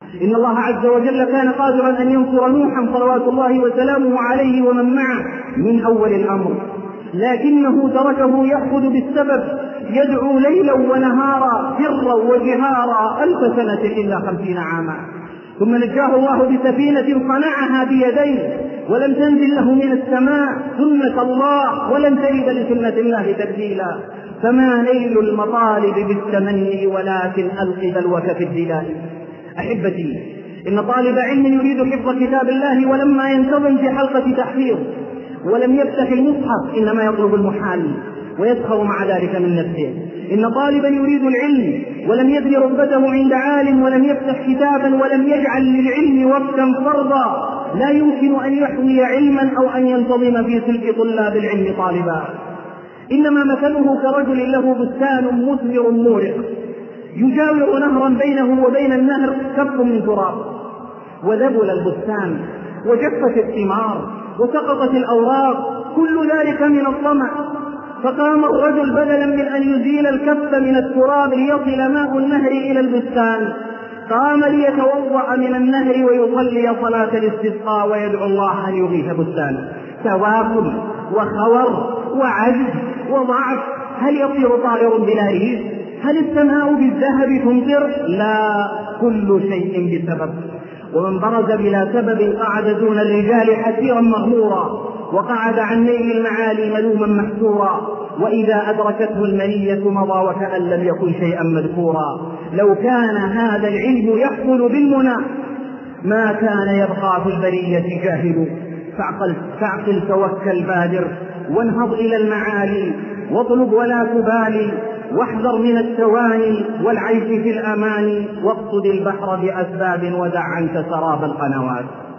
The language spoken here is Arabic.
إن الله عز وجل كان قادرا أن ينصر نوحا صلوات الله وسلامه عليه ومن معه من أول الأمر، لكنه تركه يأخذ بالسبب، يدعو ليلا ونهارا سرا وجهارا 1000 سنة إلا 50 عاما، ثم نجاه الله بسفينة صنعها بيديه ولم تنزل له من السماء سنة الله ولن تجد لسنة الله تبديلا. فما نيل المطالب بالتمني ولكن ألق بلوك في الدلال. أحبتي، إن طالب علم يريد حفظ كتاب الله ولما ينتظم في حلقة تحفيظ ولم يفتح المصحف إنما يطلب المحال ويسخر مع ذلك من نفسه. إن طالبا يريد العلم ولم يبني رغبته عند عالم ولم يفتح كتابا ولم يجعل للعلم وقتا فرضا لا يمكن أن يحوي علما أو أن ينتظم في سلك طلاب العلم طالبا. إنما مثله كرجل له بستان مثمر مورق يجاور نهرا بينه وبين النهر كف من تراب، وذبل البستان وجفت الثمار وسقطت الأوراق، كل ذلك من الطمع. فقام الرجل بدلا من أن يزيل الكف من التراب ليصل ماء النهر إلى البستان، قام ليتوضأ من النهر ويصلي صلاة الاستسقاء ويدعو الله أن يغيث بستانه. تواكل وخور وعجز وضعف. هل يطير طائر بلا ريش؟ هل السماء بالذهب تمطر؟ لا، كل شيء بسبب. ومن برز بلا سبب قعد دون الرجال حسيرا مغمورا، وقعد عن نيل المعالي ملوما محسورا، وإذا أدركته المنية مضى وكأن لم يكن شيئا مذكورا. لو كان هذا العلم يحصل بالمنى ما كان يبقى في البرية جاهل. فاعقل توكل بادر وانهض إلى المعالي، واطلب ولا تبالي، واحذر من التواني والعيش في الأمان، واقصد البحر بأسباب ودع عنك سراب القنوات.